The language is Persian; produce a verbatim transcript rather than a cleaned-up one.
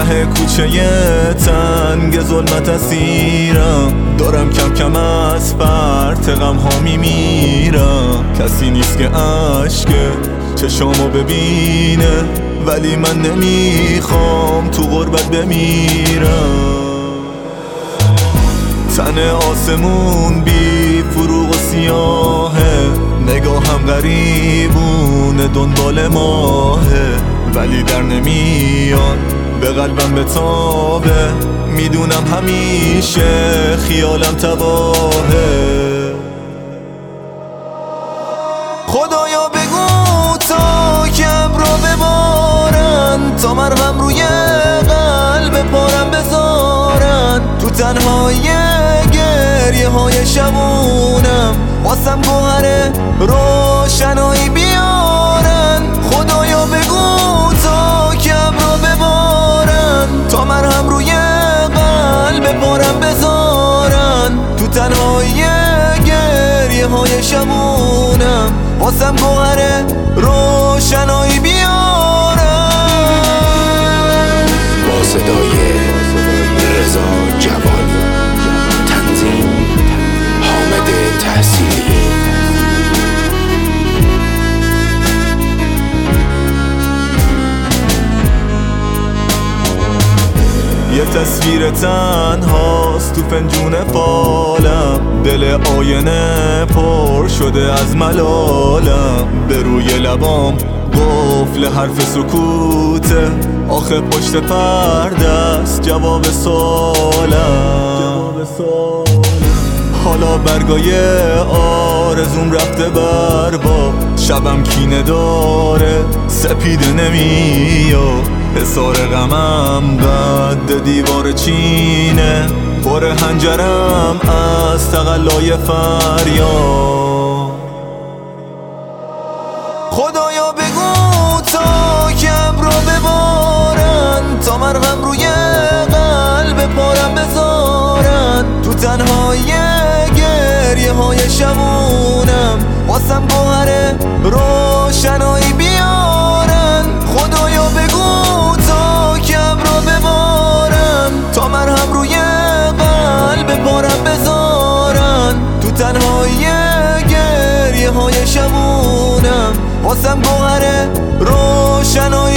ته کوچه تنگ ظلمت اسیرم، دارم کم کم از فرط غم ها میمیرم. کسی نیست که عشق چشامو ببینه، ولی من نمیخوام تو غربت بمیرم. تن آسمون بی فروغ و سیاهه، نگاهم غریبونه دنبال ماهه، ولی در نمیاد به قلبم بتابه. میدونم همیشه خیالم تباهه. خدایا بگو تا که ابرا ببارن، تا مرهم روی قلب پارم بذارن. تو تنهایی گریه های شبونم واسم گوهر روشنایی بیارن. خدایا بگو تا که ابرا ببارن، تا مرهم روی قلب پارم بذارن. تو تنهایی گریه های شبونم واسم گوهر روشنایی بیارن. با صدای رضا جوان، تنظیم حامد تحصیلی. یه تصویر تنهاست تو فنجون فالم، دل آینه پر شده از ملالم. به روی لبام قفل حرف سکوته، آخه پشت پرده است جواب سوالم. حالا برگای آرزوم رفته بر باد، شبم کینه داره سپیده نمیاد. حصار غمم قد دیوار چینه، پر هنجرم از تقلای فریاد. خدایا بگو تا که ابرا ببارن، تا مرهم روی قلب پارم بذارن. تو تنهایی گریه های شبونم واسم گوهر روشنایی بیارن. خدایا بگو تا که ابرا ببارن، تا مرهم روی قلب پارم بذارن. تو تنهایی گریه های شبونم واسم گوهر روشنایی